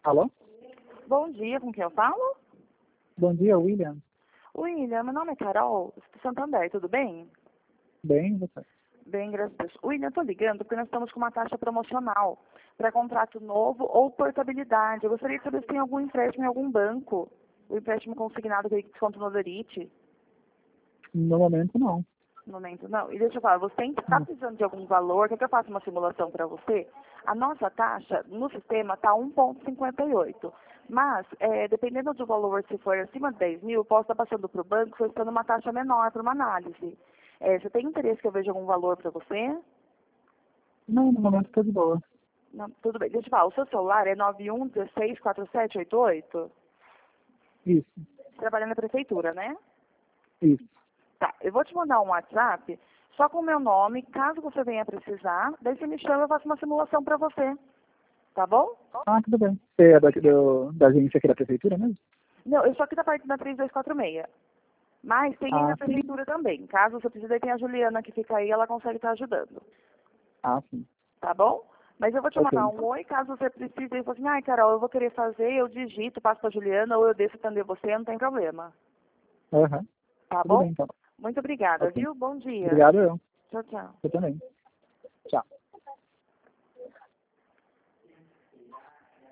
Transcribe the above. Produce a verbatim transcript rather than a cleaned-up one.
Alô? Bom dia, com quem eu falo? Bom dia, William. William, meu nome é Carol, do Santander, tudo bem? Bem, você? Bem, graças a Deus. William, eu tô ligando porque nós estamos com uma taxa promocional para contrato novo ou portabilidade. Eu gostaria de saber se tem algum empréstimo em algum banco. O empréstimo consignado com desconto no Olerite. No momento, não. No momento, não. E deixa eu falar, você está precisando de algum valor? Quer que eu faça uma simulação para você? A nossa taxa no sistema está um vírgula cinquenta e oito. Mas, é, dependendo do valor, se for acima de dez mil, eu posso estar passando para o banco solicitando uma taxa menor para uma análise. É, você tem interesse que eu veja algum valor para você? Não, no momento está de boa. Não, tudo bem. Deixa eu falar, o seu celular é nove um um seis quatro sete oito oito? Isso, Trabalha na prefeitura, né? isso. Tá, eu vou te mandar um WhatsApp só com o meu nome, caso você venha precisar, daí você me chama, eu faço uma simulação para você, tá bom? Ah, tudo bem. Você é da, do, da agência aqui da prefeitura mesmo? Não, eu sou aqui da parte da três dois quatro seis, mas tem aí Ah, na sim. prefeitura também. Caso você precise, tem a Juliana que fica aí, ela consegue estar ajudando, Ah, sim. tá bom? Mas eu vou te Ok, mandar um então. oi, caso você precise, e fale assim, ai, Carol, eu vou querer fazer, eu digito, passo para a Juliana, ou eu deixo atender você, não tem problema, Aham. tá Tudo bem, bom? então. Muito obrigada, Ok. viu? Bom dia. Obrigado, eu. Tchau, tchau. Você também. Tchau.